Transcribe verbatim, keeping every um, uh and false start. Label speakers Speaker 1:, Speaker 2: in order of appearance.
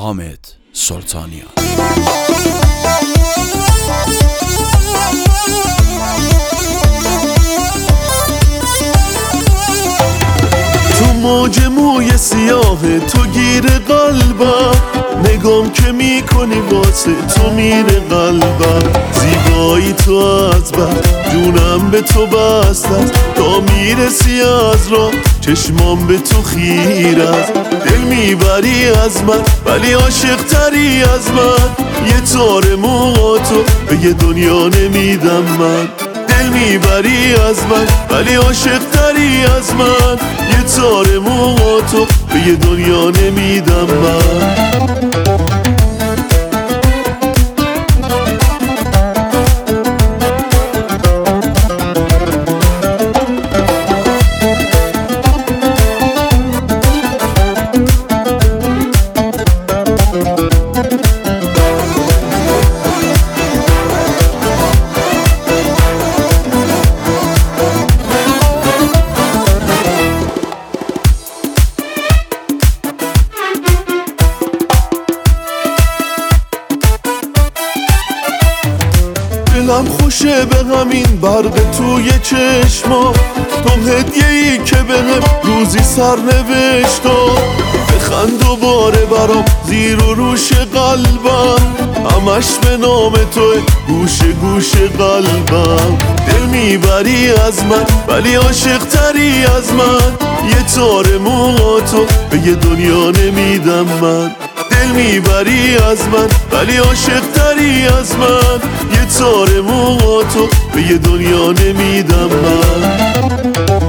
Speaker 1: حامد سلطانیان.
Speaker 2: تو موج موی سیاه تو گیر قلبم، نگام که میکنی واسه تو میره قلبم. زیبایی تو از بر جونم به تو بسته است، تا میرسی از راه چشمام به تو خیره است. دل میبری از من ولی عاشق تری از من، یه تار موها تو به یه دنیا نمیدم من. دل میبری از من ولی عاشق تری از من، یه تار موها تو به یه دنیا نمیدم من. دلم خوشه به همین برق توی چشما، تو هدیه‌ای که بهم روزی سرنوشتا. بخند دوباره برام زیر و روش قلبم، همش به نام توی گوش گوش قلبم. دل میبری از من ولی عاشق تری از من، یه تار موها تو به یه دنیا نمیدم من. دل میبری از من ولی عاشق تری از من، یه تار موها تو به یه دنیا نمیدم من.